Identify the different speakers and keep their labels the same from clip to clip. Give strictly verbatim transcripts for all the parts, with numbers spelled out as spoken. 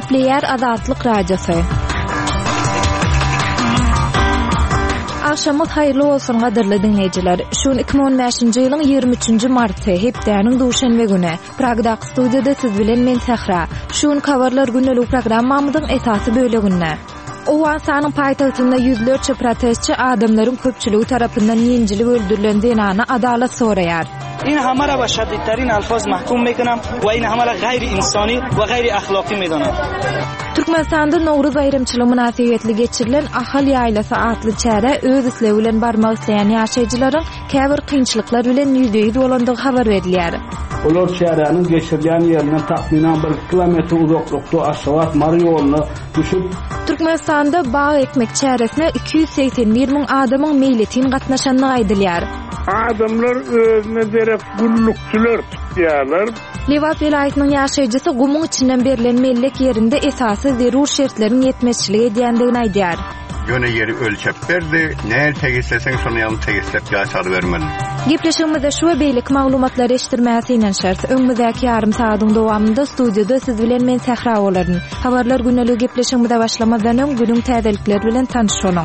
Speaker 1: Nükleer Azatlyk Radiosu. Akşamyz haýyrly bolsun gaderly dinleýijiler. Şu iki bin on beşinji ýylyň ýygrimi üçünji marty hepdäniň duşanbe güni. Pragda studiýada siz bilen men Sahra. Şuň kabarlar günnelik programmamyzyň esasy böleginde. Owasanyň paýtagtynda ýüzlerçe protestçi adamlaryň köpçüligi tarapyndan ýenjilip öldürilen denany adalet soraýar.
Speaker 2: این همه را با شدیدترین الفاظ محکوم میکنم و این همه را غیر انسانی و غیر اخلاقی میدانم.
Speaker 1: Türkmenistanda Nowruz aýrymçylygy münasibetli geçirilen ahal ýaýlasy atly çäre öz islew bilen barmak isleýän ýaşaýjylaryň käbir kynçylyklar bilen ýüzdeýiz bolandygy habar berilýär.
Speaker 3: Olar çäräniň geçirilen ýerinden tahminan bir kilometr uzaklykda Aşgabat Mary ýoluny düşüp
Speaker 1: Türkmenistanda bağa ekmek çäresine iki yüz seksen bir min adamyň meýletin gatnaşanlygy aýdylýar.
Speaker 4: Adamlar özüne derek gullukçular tutýarlar.
Speaker 1: Livat vilayatynyň ýaşaýjysy gumuň içinden berilen mellek ýerinde esasy zerur şertleriň ýetmezçiligi edýändigini aýdýar.
Speaker 5: Ýöne ýeri ölçep berdi, näme tegisleseň şonu ýaly tegislep ýaşar bermeli.
Speaker 1: Gepleşigimizde şu beýlik maglumatlary eşitdirmäsi inen şert. Öňümüzdäki ýarym saýatyň dowamında studiýada siz bilen men Sahra bolaryn. Habarlar günnelik gepleşigimizde başlamadan öň günüň täzelikleri bilen tanışylaryň.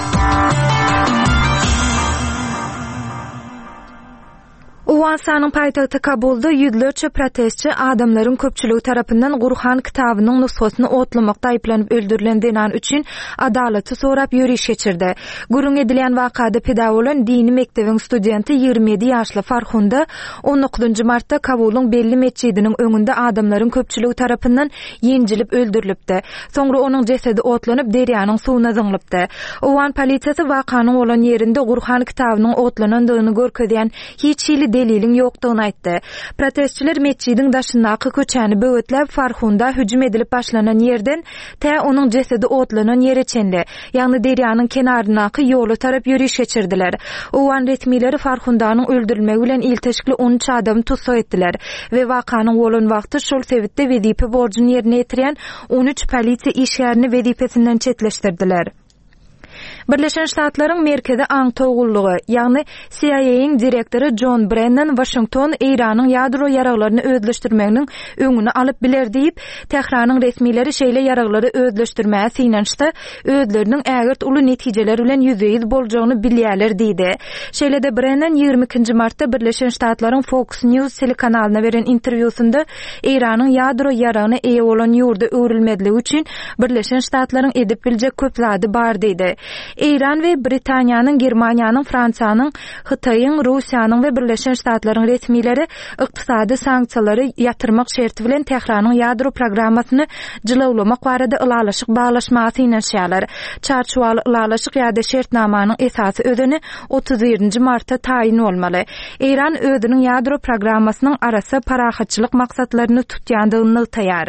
Speaker 1: Owasanyň paýtagty Kabulda ýüzlerçe protestçi adamlaryň köpçüligi tarapyndan Gurhan kitabynyň nusxasyny otlamakda aýplanyp öldürilen denan üçin adalaty sorap ýürüş geçirdi. Gurun edilen wakada peda bolan dini mektebiň studenty ýygrimi ýedi ýaşly Farhunda on dokuzunji martda Kabulyň belli meçidiniň öňünde adamlaryň köpçüligi tarapyndan ýenjilip öldürilipdi. Soňra onuň jesedi otlanyp derýanyň suwuna zyňlypdy. Owan polisiýasy wakanyň bolan ýerinde Gurhan kitabynyň otlanandygyny görkezýän hiç hili delilin ýokdugyny aýtdy. Protestçiler meçidin daşyndaky köçäni böwetläp Farhunda hüjüm edilip başlanan ýerden tä onuň jesedi otlanan ýere çendi. Ýagny derýanyň kenarynaky ýoly tarap ýürüş geçirdiler. Owan resmileri Farhundanyň öldürilmegi bilen ilteşikli on üç adamy tutsak etdiler we wakanyň bolan wagty şol sebäpde wezipe borjyny ýerine ýetirýän on üç polisiýa işgärini wezipesinden çetleşdirdiler. Birleşen Ştatlaryň merkezi aň togullugy, ýagny C I A'ň direktory John Brennan Washington Iranyň ýadro ýaraglaryny özleşdirmeginiň öňüni alyp biler diýip, Tehranyň resmileri şeýle ýaraglary özleşdirmäge synanşdy, özleriniň ägirt uly netijeler bilen ýüzdeýiz boljagyny bilýärler diýdi. Şeýle de Brennan ýygrimi ikinji martda Birleşen Ştatlaryň Fox News telekanalyna beren interwýusunda Iranyň ýadro ýaragyny eýe bolan ýurda öwrilmediligi üçin Birleşen Ştatlaryň edip biljek köp zady bar diýdi. İran we Britaniýanyň, Germaniýanyň, Fransiýanyň, Hytaýyň, Russiýanyň we Birleşen Ştatlaryň resmileri ykdysady sanksiýalary ýatyrmak şerti bilen Tehranyň ýadro programmasyny jylawlamak barada ılalaşyk baglaşmasy ýanşýarlar. Çarşuwaly ılalaşyk ýa-da şertnamanyň esasy özüni otuz birinji martda taýin bolmaly. İran özüniň ýadro programmasynyň arasy parahatçylyk maksatlaryny tutýandygyny taýýar.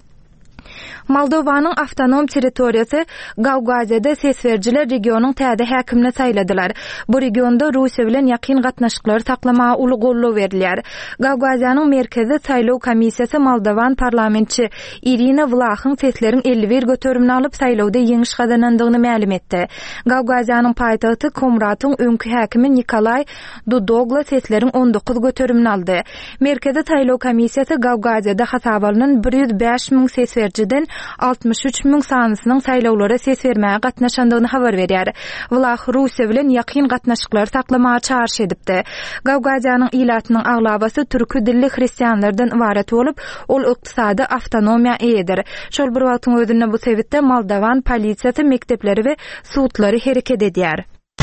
Speaker 1: Moldowanyň awtonom territoriýasy Gawgazyada sesverjiler regionyň täze häkimine saýladylar. Bu regionda Russiýa bilen ýakyn gatnaşyklary saklamaga uly gollaw berilýär. Gawgazyanyň merkezi saýlaw komissiýasy Moldowan parlamentçi Irina Vlachyň sesleriň elli bir götürümini alyp saýlawda ýeňiş gazanandygyny ma'lum etdi. Gawgazyanyň paýtagty Komratyň öňkü häkimi Nikolay Dudogla sesleriň on dokuz götürümini aldy. Merkezi saýlaw komissiýasy Gawgazyada hasap alynan bir yüz beş min sesverjiden altmış üç min sanysynyň saýlawlara ses bermäge gatnaşandygyny habar berýär. Vlach Russiýa bilen ýakyn gatnaşyklary saklamaga çağrış edipdi. Gawgazyanyň ilatynyň aglabasy türkü dilli hristiýanlardan ibaret bolup, ol ykdysady awtonomiýa eýedir. Şol bir wagtyň özünde bu sebäpde Moldowan polisiýasy mekdepleri we suwtlary hereket edýär.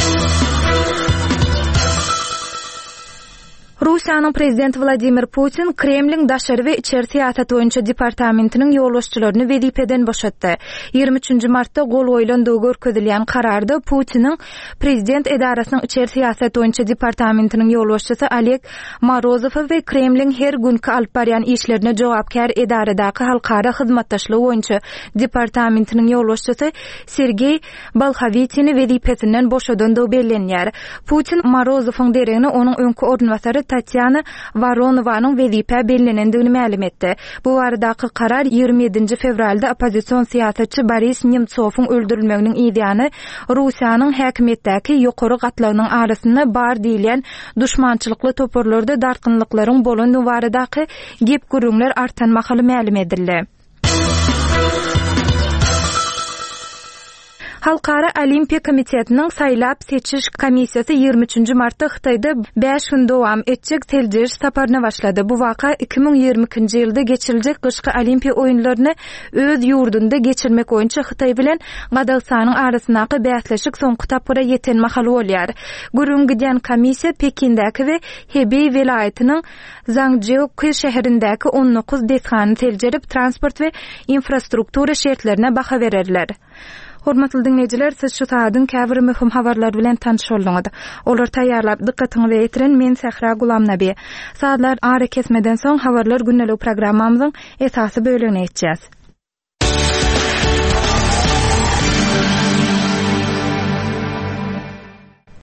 Speaker 1: Russiýanyň prezidenti Vladimir Putin Kremliň daşary we içeri siýasat boýunça departamentiniň ýolbaşçylaryny wezipeden boşatdy. ýygrimi üçünji martda gol goýulandygy görkezilýän kararda Putiniň prezident edarasynyň içeri siýasat boýunça departamentiniň ýolbaşçysy Oleg Morozow we Kremliň her günkü alyp barýan işlerine jogapkar edaradaky halkara hyzmatdaşlygy boýunça departamentiniň ýolbaşçysy Sergey Balxavitini wezipesinden boşadandygy bellenýär. Putin Morozowyň deregini onuň öňkü ornwasary Tatyana Varonowanyň wezipe bellenendigini ma'lum etdi. Bu baradaky karar ýygrimi ýedinji fevralda opozisiýon siýasatçy Boris Nemtsowyň öldürilmeginiň ýa-da Russiýanyň häkimetdäki ýokary gatlagynyň arasynda bar diýilen düşmançylykly toporlarda dartgynlyklaryň bolan baradaky gep gürüňler artan mahaly ma'lum edildi. Halkara Olimpiya Komitetinin saylap seçiş komissiyası ýygrimi üçinji martda Xitayda beş gün dowam etjek teljeş saparyna başlady. Bu waka iki bin ýygrimikinji ýylda geçiriljek gyşky Olimpiya oýunlaryny öz ýurdunda geçirmek boýunça Xitay bilen Gazagstanyň arasyndaky bäsleşik soňky tapyra ýeten mahal bolýar. Gürün gidýän komissiya Pekindäki we Hebei welaýatynyň Zhangjiakou şäherindäki on dokuz deshany teljerip transport we infrastruktura şertlerine baha bererler. Hormatly dinleýijiler, siz şu saatdyň käbir möhüm habarlar bilen tanış bolduňyz. Olar taýýarlap dikkatiňizi ýetiren men Sähra Gulamnaby. Saatlar ara kesmeden soň habarlar günnelik programmamyzyň esasy bölümine geçýäs.